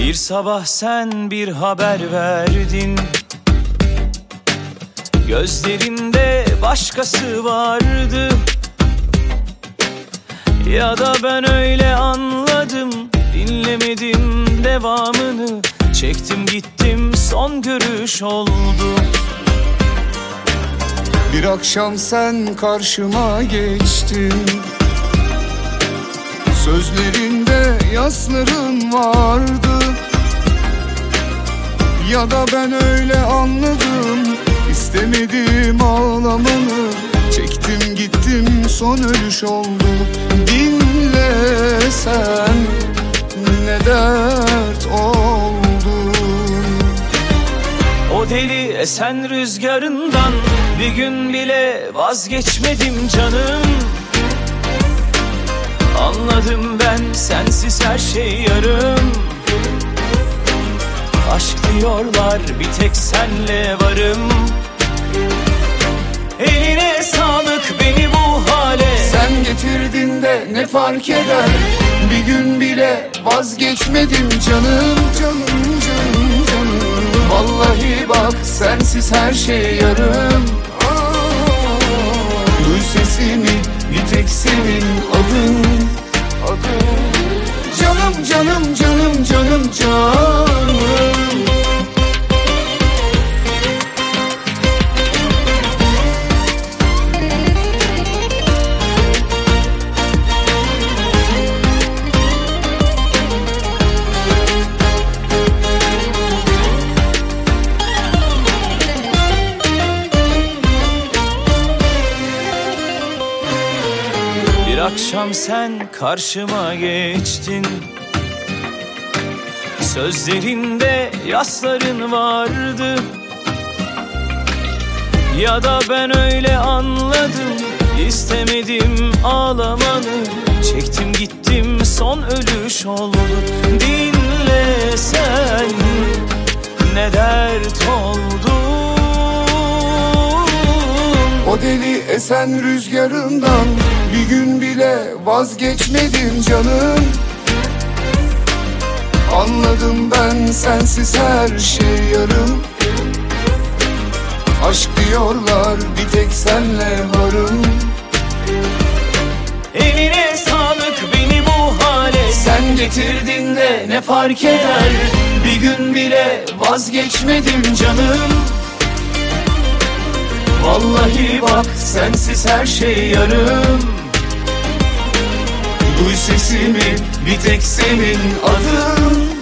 Bir sabah sen bir haber verdin, gözlerinde başkası vardı. Ya da ben öyle anladım, dinlemedim devamını. Çektim gittim, son görüş oldu. Bir akşam sen karşıma geçtin, sözlerinde yasların vardı. Ya da ben öyle anladım, istemedim ağlamanı. Çektim gittim, son ölüş oldu. Dinlesen ne dert oldu. O deli esen rüzgarından bir gün bile vazgeçmedim canım. Anladım ben, sensiz her şey yarım. Aşk diyorlar, bir tek senle varım. Eline sağlık beni bu hale sen getirdin de ne fark eder? Bir gün bile vazgeçmedim canım. Canım canım canım. Vallahi bak, sensiz her şey yarım. Duy sesimi, bir tek senin adın. Canım canım canım canım canım. Bir akşam sen karşıma geçtin, sözlerinde yasların vardı. Ya da ben öyle anladım, istemedim ağlamanı. Çektim gittim, son ölüş oldu. Dinlesen ne dert oldu. O deli esen rüzgarından bir gün bile vazgeçmedim canım. Anladım ben, sensiz her şey yarım. Aşk diyorlar, bir tek senle varım. Eline sağlık beni bu hale sen getirdin de ne fark eder? Bir gün bile vazgeçmedim canım. Vallahi bak, sensiz her şey yarım. Duy sesimi, bir tek senin adın.